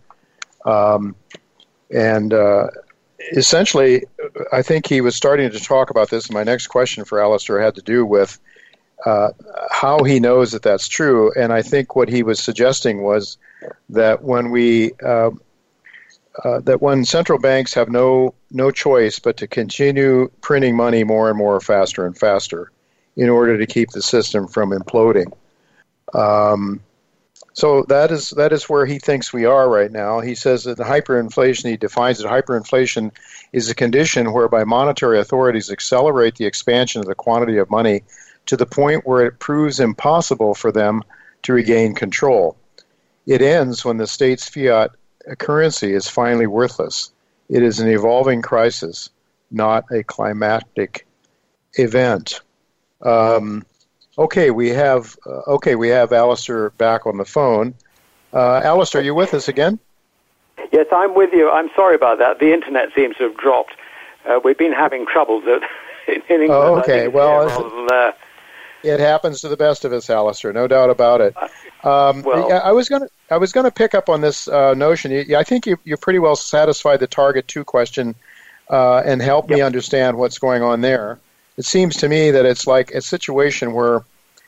And essentially, I think he was starting to talk about this. My next question for Alistair had to do with how he knows that that's true. And I think what he was suggesting was that when when central banks have no choice but to continue printing money more and more, faster and faster, in order to keep the system from imploding. So that is where he thinks we are right now. He says that the hyperinflation, he defines that hyperinflation is a condition whereby monetary authorities accelerate the expansion of the quantity of money to the point where it proves impossible for them to regain control. It ends when the state's fiat currency is finally worthless. It is an evolving crisis, not a climactic event. Okay, we have Alistair back on the phone. Alistair, are you with us again? Yes, I'm with you. I'm sorry about that. The internet seems to have dropped. We've been having troubles in England. Oh, okay. Well, it happens to the best of us, Alistair. No doubt about it. I was going to pick up on this notion. I think you pretty well satisfied the Target 2 question and helped me understand what's going on there. It seems to me that it's like a situation where,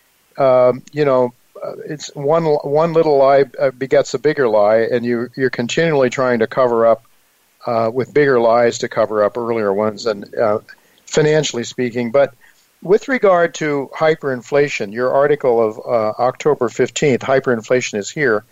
it's one little lie begets a bigger lie, and you're continually trying to cover up with bigger lies to cover up earlier ones, and financially speaking. But with regard to hyperinflation, your article of October 15th, hyperinflation is here.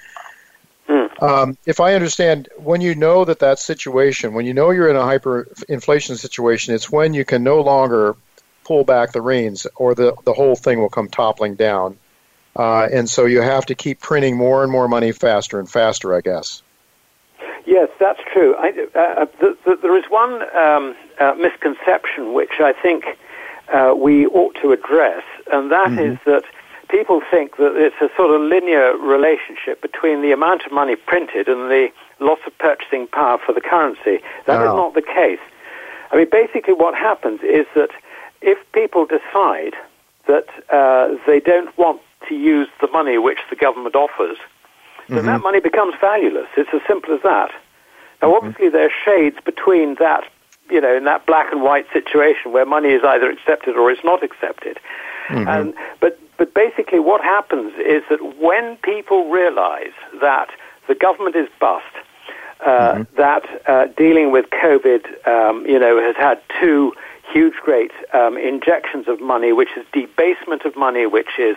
If I understand, when you know that situation, when you know you're in a hyperinflation situation, it's when you can no longer pull back the reins, or the whole thing will come toppling down. And so you have to keep printing more and more money faster and faster, I guess. Yes, that's true. There is one misconception which I think we ought to address, and that is that people think that it's a sort of linear relationship between the amount of money printed and the loss of purchasing power for the currency. That is not the case. I mean, basically what happens is that if people decide that they don't want to use the money which the government offers, then that money becomes valueless. It's as simple as that. Now, obviously, there are shades between that, in that black and white situation where money is either accepted or it's not accepted. But basically what happens is that when people realize that the government is bust, that dealing with COVID, has had two huge, great injections of money, which is debasement of money, which is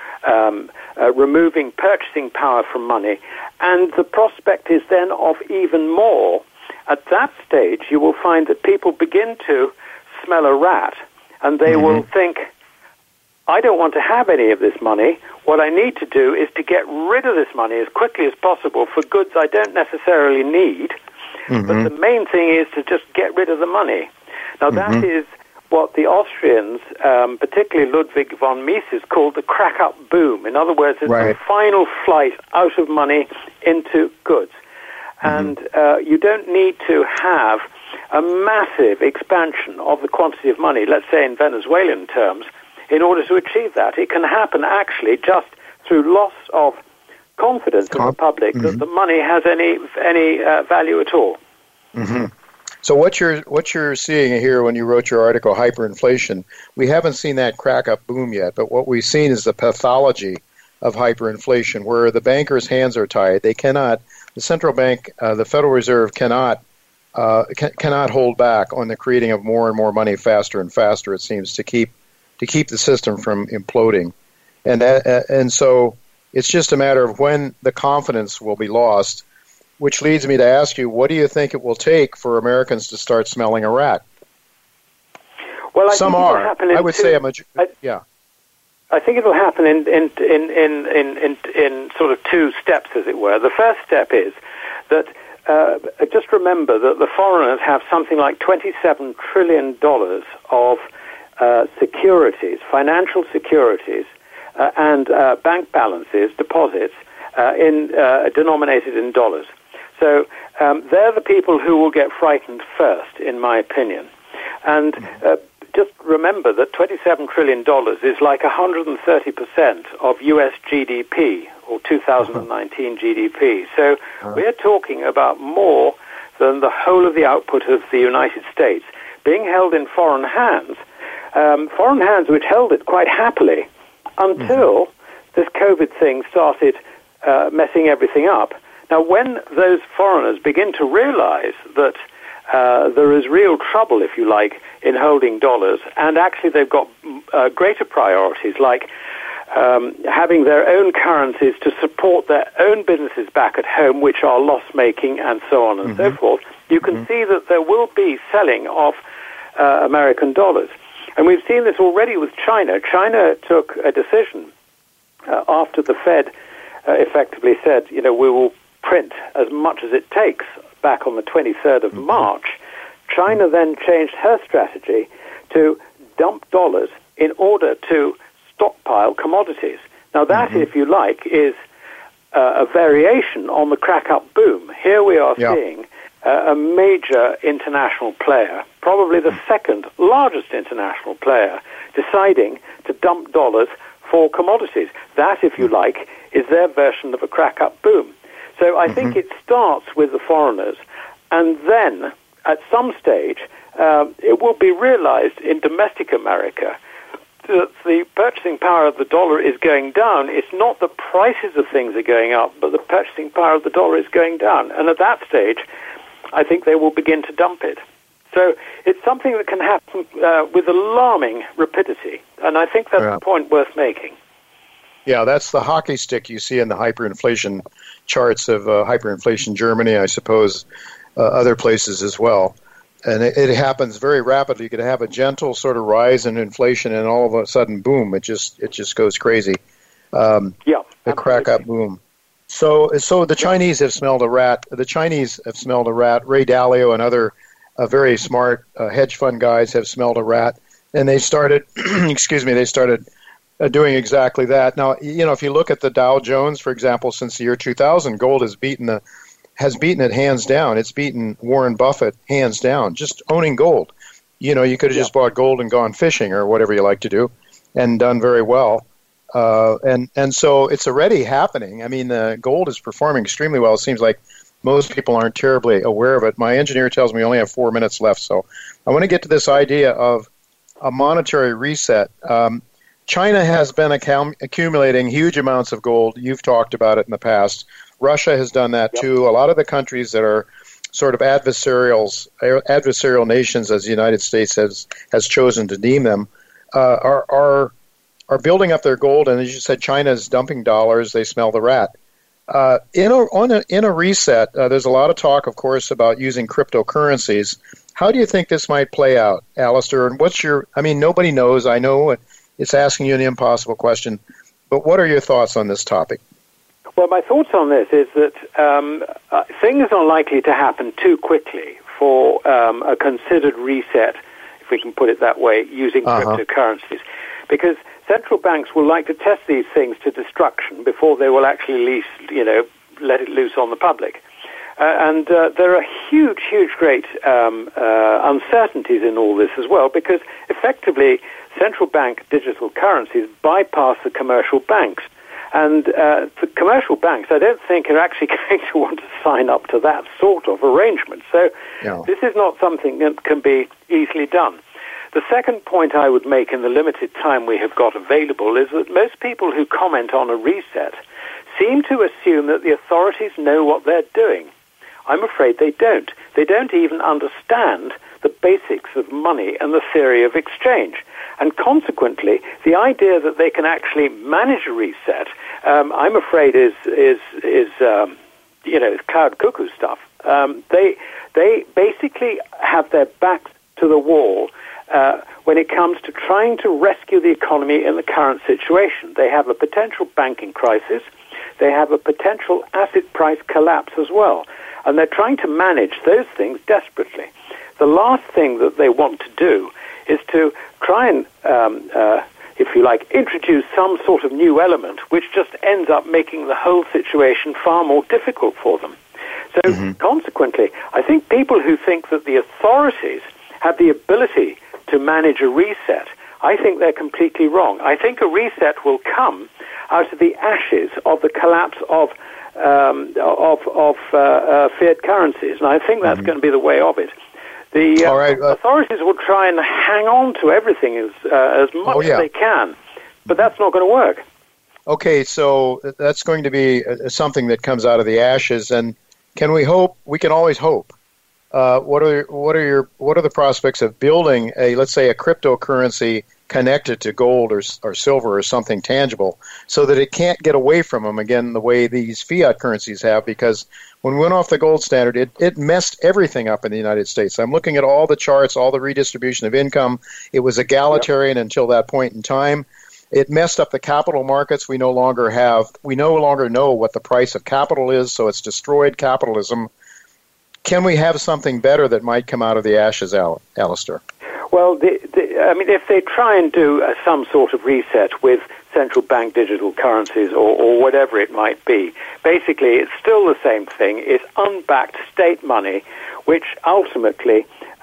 removing purchasing power from money. And the prospect is then of even more. At that stage, you will find that people begin to smell a rat, and they will think, I don't want to have any of this money. What I need to do is to get rid of this money as quickly as possible for goods I don't necessarily need. But the main thing is to just get rid of the money. Now, that is what the Austrians, particularly Ludwig von Mises, called the crack-up boom. In other words, it's the final flight out of money into goods. And you don't need to have a massive expansion of the quantity of money, let's say in Venezuelan terms, in order to achieve that. It can happen actually just through loss of confidence in the public that the money has any value at all. Mm-hmm. So what you're seeing here when you wrote your article, hyperinflation, we haven't seen that crack up boom yet, but what we've seen is the pathology of hyperinflation, where the bankers' hands are tied. They cannot, the central bank, the Federal Reserve cannot hold back on the creating of more and more money faster and faster, it seems, to keep the system from imploding. And so it's just a matter of when the confidence will be lost, which leads me to ask you, what do you think it will take for Americans to start smelling a rat? Well, Some are. I would say a majority. Yeah. I think it will happen in sort of two steps, as it were. The first step is that just remember that the foreigners have something like $27 trillion of securities, financial securities, and bank balances, deposits, denominated in dollars. So they're the people who will get frightened first, in my opinion. And just remember that $27 trillion is like 130% of U.S. GDP, or 2019 GDP. So we're talking about more than the whole of the output of the United States being held in foreign hands which held it quite happily until this COVID thing started messing everything up. Now, when those foreigners begin to realize that there is real trouble, if you like, in holding dollars, and actually they've got greater priorities, like having their own currencies to support their own businesses back at home, which are loss-making, and so on and so forth, you can see that there will be selling of American dollars. And we've seen this already with China. China took a decision after the Fed effectively said, we will print as much as it takes back on the 23rd of March. China then changed her strategy to dump dollars in order to stockpile commodities. Now that, if you like, is a variation on the crack-up boom. Here we are seeing a major international player, probably the second largest international player, deciding to dump dollars for commodities. That, if you like, is their version of a crack-up boom. So I think it starts with the foreigners, and then at some stage it will be realized in domestic America that the purchasing power of the dollar is going down. It's not the prices of things are going up, but the purchasing power of the dollar is going down. And at that stage, I think they will begin to dump it. So it's something that can happen with alarming rapidity, and I think that's a point worth making. Yeah, that's the hockey stick you see in the hyperinflation charts of hyperinflation Germany, I suppose, other places as well. And it happens very rapidly. You could have a gentle sort of rise in inflation, and all of a sudden, boom! It just goes crazy. The crack-up boom. So the Chinese have smelled a rat. The Chinese have smelled a rat. Ray Dalio and other very smart hedge fund guys have smelled a rat, and they started. They started doing exactly that. Now, if you look at the Dow Jones, for example, since the year 2000, gold has beaten it hands down. It's beaten Warren Buffett hands down, just owning gold. You could have just bought gold and gone fishing or whatever you like to do and done very well. And so it's already happening. I mean, gold is performing extremely well. It seems like most people aren't terribly aware of it. My engineer tells me we only have 4 minutes left, so I want to get to this idea of a monetary reset. China has been accumulating huge amounts of gold. You've talked about it in the past. Russia has done that too. A lot of the countries that are sort of adversarial nations, as the United States has chosen to deem them, are building up their gold. And as you said, China is dumping dollars. They smell the rat. In a reset, there's a lot of talk, of course, about using cryptocurrencies. How do you think this might play out, Alistair? And nobody knows. I know it's asking you an impossible question, but what are your thoughts on this topic? Well, my thoughts on this is that things are likely to happen too quickly for a considered reset, if we can put it that way, using cryptocurrencies. Because central banks will like to test these things to destruction before they will actually let it loose on the public. And there are huge, great uncertainties in all this as well, because effectively central bank digital currencies bypass the commercial banks. And the commercial banks, I don't think, are actually going to want to sign up to that sort of arrangement. So This is not something that can be easily done. The second point I would make in the limited time we have got available is that most people who comment on a reset seem to assume that the authorities know what they're doing. I'm afraid they don't. They don't even understand the basics of money and the theory of exchange. And consequently, the idea that they can actually manage a reset, I'm afraid is cloud cuckoo stuff. They basically have their backs to the wall when it comes to trying to rescue the economy in the current situation. They have a potential banking crisis. They have a potential asset price collapse as well. And they're trying to manage those things desperately. The last thing that they want to do is to try and, if you like, introduce some sort of new element which just ends up making the whole situation far more difficult for them. So consequently, I think people who think that the authorities have the ability to manage a reset, I think they're completely wrong. I think a reset will come out of the ashes of the collapse of fiat currencies, and I think that's going to be the way of it. The authorities will try and hang on to everything as much as they can, but that's not going to work. Okay, so that's going to be something that comes out of the ashes, and can we hope? We can always hope. What are the prospects of building let's say a cryptocurrency connected to gold or silver or something tangible, so that it can't get away from them again the way these fiat currencies have? Because when we went off the gold standard, it messed everything up in the United States. I'm looking at all the charts, all the redistribution of income. It was egalitarian until that point in time. It messed up the capital markets. We no longer know what the price of capital is, so it's destroyed capitalism. Can we have something better that might come out of the ashes, Alistair? Well, if they try and do some sort of reset with central bank digital currencies or whatever it might be, basically it's still the same thing. It's unbacked state money, which ultimately,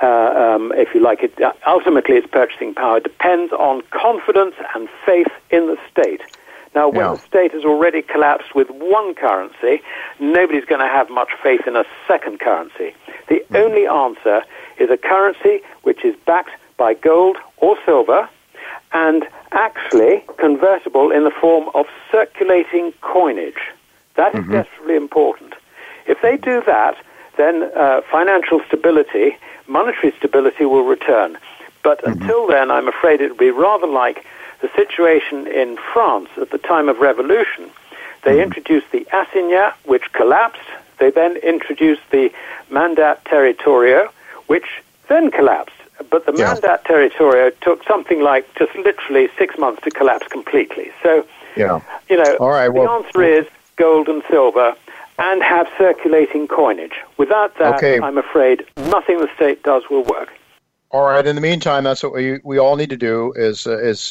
if you like, ultimately its purchasing power depends on confidence and faith in the state. Now, when the state has already collapsed with one currency, nobody's going to have much faith in a second currency. The only answer is a currency which is backed by gold or silver and actually convertible in the form of circulating coinage. That is desperately important. If they do that, then financial stability, monetary stability will return. But until then, I'm afraid it would be rather like the situation in France at the time of revolution. They introduced the assignat, which collapsed. They then introduced the mandat territoriaux, which then collapsed. But the mandat territoriaux took something like just literally 6 months to collapse completely. So, All right, the answer is gold and silver and have circulating coinage. Without that, I'm afraid nothing the state does will work. All right. In the meantime, that's what we all need to do is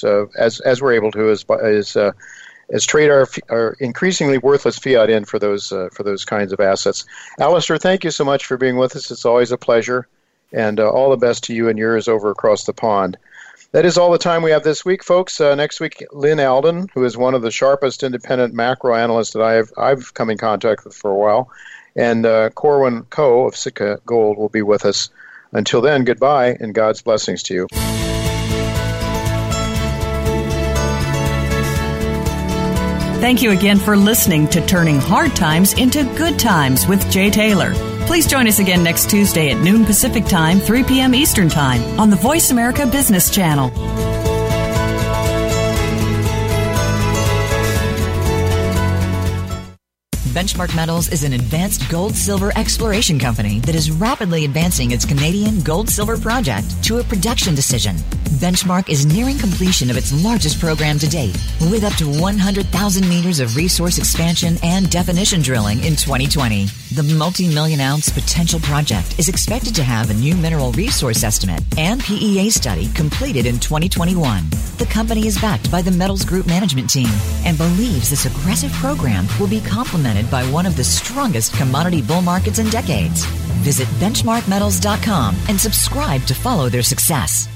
as we're able to is trade our increasingly worthless fiat in for those kinds of assets. Alistair, thank you so much for being with us. It's always a pleasure, and all the best to you and yours over across the pond. That is all the time we have this week, folks. Next week, Lynn Alden, who is one of the sharpest independent macro analysts that I've come in contact with for a while, and Corwin Coe of Sitka Gold will be with us. Until then, goodbye, and God's blessings to you. Thank you again for listening to Turning Hard Times into Good Times with Jay Taylor. Please join us again next Tuesday at noon Pacific Time, 3 p.m. Eastern Time on the Voice America Business Channel. Benchmark Metals is an advanced gold-silver exploration company that is rapidly advancing its Canadian gold-silver project to a production decision. Benchmark is nearing completion of its largest program to date, with up to 100,000 meters of resource expansion and definition drilling in 2020. The multi-million-ounce potential project is expected to have a new mineral resource estimate and PEA study completed in 2021. The company is backed by the Metals Group management team and believes this aggressive program will be complemented by one of the strongest commodity bull markets in decades. Visit benchmarkmetals.com and subscribe to follow their success.